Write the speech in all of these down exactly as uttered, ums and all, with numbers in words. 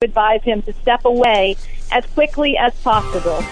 Advise him to step away as quickly as possible.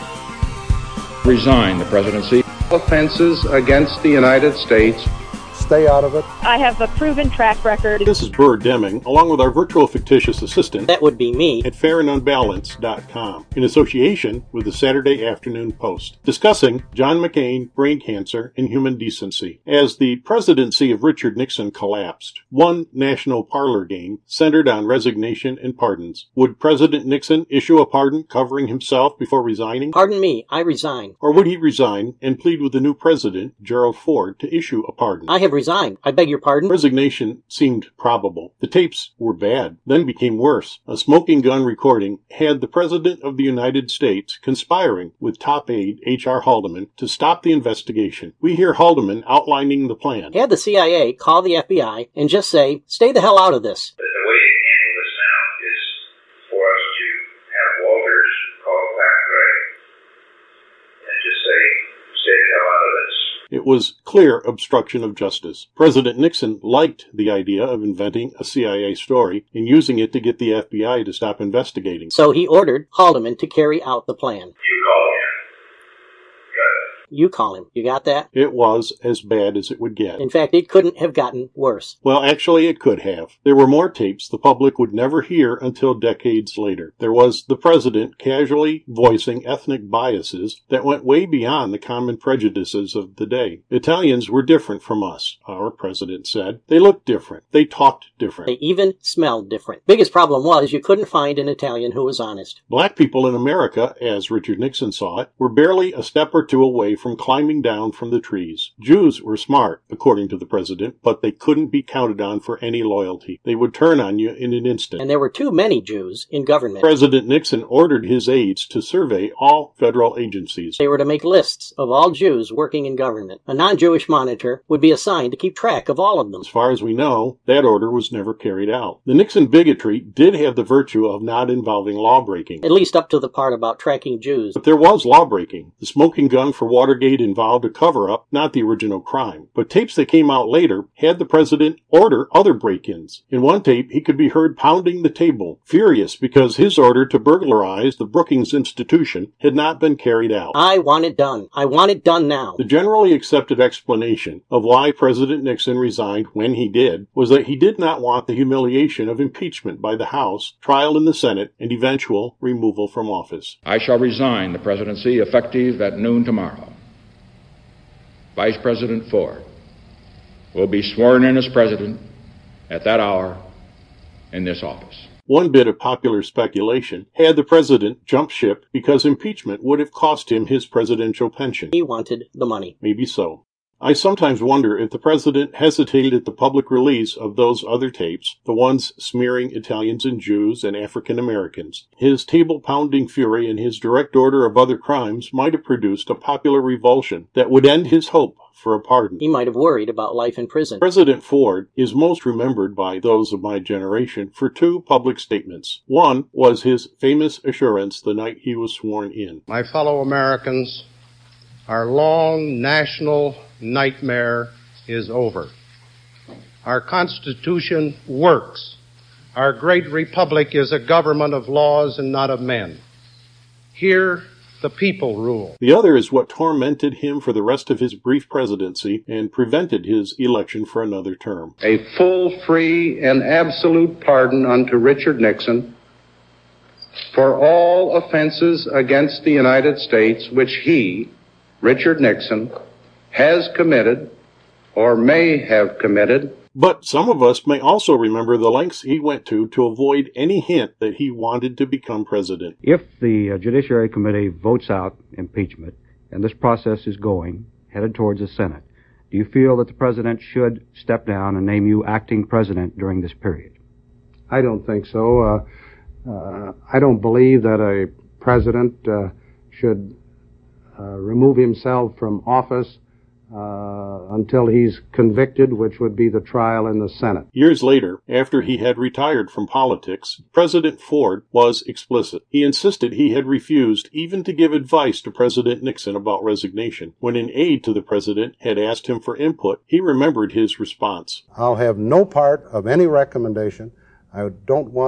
Resign the presidency. Offenses against the United States. Stay out of it. I have a proven track record. This is Burr Deming, along with our virtual fictitious assistant, that would be me, at fair and unbalanced dot com, in association with the Saturday Afternoon Post, discussing John McCain, brain cancer, and human decency. As the presidency of Richard Nixon collapsed, one national parlor game centered on resignation and pardons. Would President Nixon issue a pardon covering himself before resigning? Pardon me, I resign. Or would he resign and plead with the new president, Gerald Ford, to issue a pardon? I have resigned. I beg your pardon? Resignation seemed probable. The tapes were bad, then became worse. A smoking gun recording had the President of the United States conspiring with top aide H R Haldeman to stop the investigation. We hear Haldeman outlining the plan. Had the C I A call the F B I and just say, stay the hell out of this. The way to handle this now is for us to have Walters call Pat Gray and just say, stay the hell out of this. It was clear obstruction of justice. President Nixon liked the idea of inventing a C I A story and using it to get the F B I to stop investigating. So he ordered Haldeman to carry out the plan. You call him. You call him. You got that? It was as bad as it would get. In fact, it couldn't have gotten worse. Well, actually, it could have. There were more tapes the public would never hear until decades later. There was the president casually voicing ethnic biases that went way beyond the common prejudices of the day. Italians were different from us, our president said. They looked different. They talked different. They even smelled different. Biggest problem was you couldn't find an Italian who was honest. Black people in America, as Richard Nixon saw it, were barely a step or two away from climbing down from the trees. Jews were smart, according to the president, but they couldn't be counted on for any loyalty. They would turn on you in an instant. And there were too many Jews in government. President Nixon ordered his aides to survey all federal agencies. They were to make lists of all Jews working in government. A non-Jewish monitor would be assigned to keep track of all of them. As far as we know, that order was never carried out. The Nixon bigotry did have the virtue of not involving lawbreaking. At least up to the part about tracking Jews. But there was lawbreaking. The smoking gun for Watergate involved a cover-up, not the original crime. But tapes that came out later had the president order other break-ins. In one tape, he could be heard pounding the table, furious because his order to burglarize the Brookings Institution had not been carried out. I want it done. I want it done now. The generally accepted explanation of why President Nixon resigned when he did was that he did not want the humiliation of impeachment by the House, trial in the Senate, and eventual removal from office. I shall resign the presidency effective at noon tomorrow. Vice President Ford will be sworn in as president at that hour in this office. One bit of popular speculation had the president jump ship because impeachment would have cost him his presidential pension. He wanted the money. Maybe so. I sometimes wonder if the president hesitated at the public release of those other tapes, the ones smearing Italians and Jews and African Americans. His table-pounding fury and his direct order of other crimes might have produced a popular revulsion that would end his hope for a pardon. He might have worried about life in prison. President Ford is most remembered by those of my generation for two public statements. One was his famous assurance the night he was sworn in. My fellow Americans, our long national nightmare is over. Our Constitution works. Our great republic is a government of laws and not of men. Here, the people rule. The other is what tormented him for the rest of his brief presidency and prevented his election for another term. A full, free, and absolute pardon unto Richard Nixon for all offenses against the United States which he, Richard Nixon, has committed or may have committed. But some of us may also remember the lengths he went to to avoid any hint that he wanted to become president. If the uh, Judiciary Committee votes out impeachment, and this process is going, headed towards the Senate, do you feel that the president should step down and name you acting president during this period? I don't think so. Uh, uh, I don't believe that a president uh, should uh, remove himself from office Uh, until he's convicted, which would be the trial in the Senate. Years later, after he had retired from politics, President Ford was explicit. He insisted he had refused even to give advice to President Nixon about resignation. When an aide to the president had asked him for input, he remembered his response. I'll have no part of any recommendation. I don't want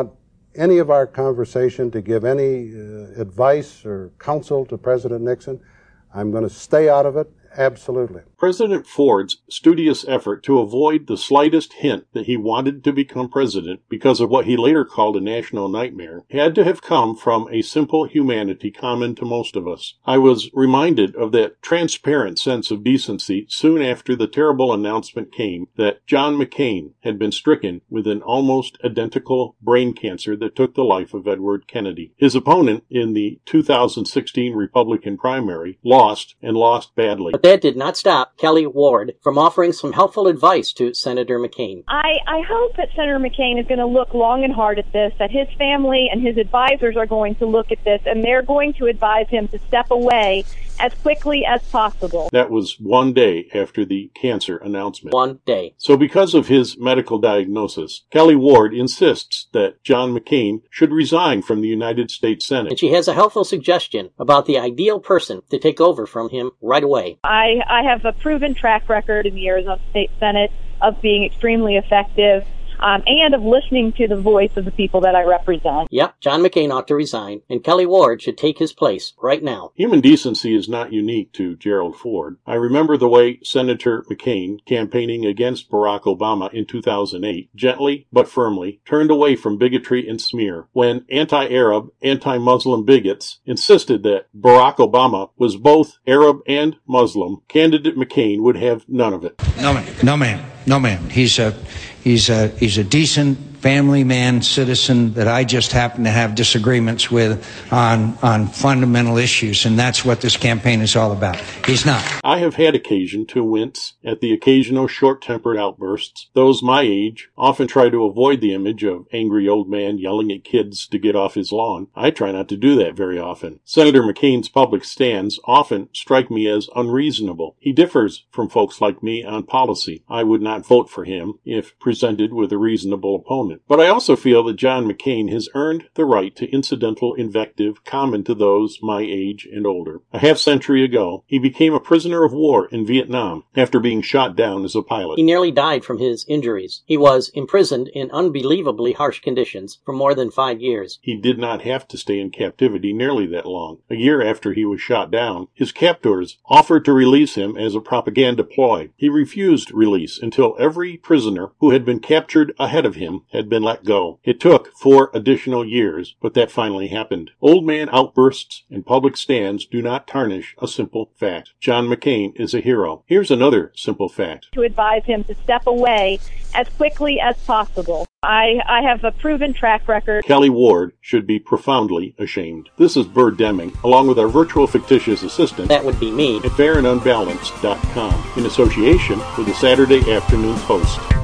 any of our conversation to give any uh, advice or counsel to President Nixon. I'm going to stay out of it, absolutely. President Ford's studious effort to avoid the slightest hint that he wanted to become president because of what he later called a national nightmare had to have come from a simple humanity common to most of us. I was reminded of that transparent sense of decency soon after the terrible announcement came that John McCain had been stricken with an almost identical brain cancer that took the life of Edward Kennedy. His opponent in the two thousand sixteen Republican primary lost, and lost badly. But that did not stop Kelly Ward from offering some helpful advice to Senator McCain. I, I hope that Senator McCain is going to look long and hard at this, that his family and his advisors are going to look at this, and they're going to advise him to step away as quickly as possible. That was one day after the cancer announcement. One day. So because of his medical diagnosis, Kelly Ward insists that John McCain should resign from the United States Senate. And she has a helpful suggestion about the ideal person to take over from him right away. I, I have a proven track record in the Arizona State Senate of being extremely effective. Um, and of listening to the voice of the people that I represent. Yep, John McCain ought to resign, and Kelly Ward should take his place right now. Human decency is not unique to Gerald Ford. I remember the way Senator McCain, campaigning against Barack Obama in two thousand eight, gently but firmly turned away from bigotry and smear when anti-Arab, anti-Muslim bigots insisted that Barack Obama was both Arab and Muslim. Candidate McCain would have none of it. No, man. No, man. No, man. He's a... He's a, he's a decent family man, citizen that I just happen to have disagreements with on, on fundamental issues, and that's what this campaign is all about. He's not. I have had occasion to wince at the occasional short-tempered outbursts. Those my age often try to avoid the image of angry old man yelling at kids to get off his lawn. I try not to do that very often. Senator McCain's public stands often strike me as unreasonable. He differs from folks like me on policy. I would not vote for him if presented with a reasonable opponent. But I also feel that John McCain has earned the right to incidental invective common to those my age and older. A half century ago, he became a prisoner of war in Vietnam after being shot down as a pilot. He nearly died from his injuries. He was imprisoned in unbelievably harsh conditions for more than five years. He did not have to stay in captivity nearly that long. A year after he was shot down, his captors offered to release him as a propaganda ploy. He refused release until every prisoner who had been captured ahead of him had been let go. It took four additional years, but that finally happened. Old man outbursts and public stands do not tarnish a simple fact. John McCain is a hero. Here's another simple fact. To advise him to step away as quickly as possible. I, I have a proven track record. Kelly Ward should be profoundly ashamed. This is Bert Deming, along with our virtual fictitious assistant. That would be me. At fair and unbalanced dot com, in association with the Saturday Afternoon Post.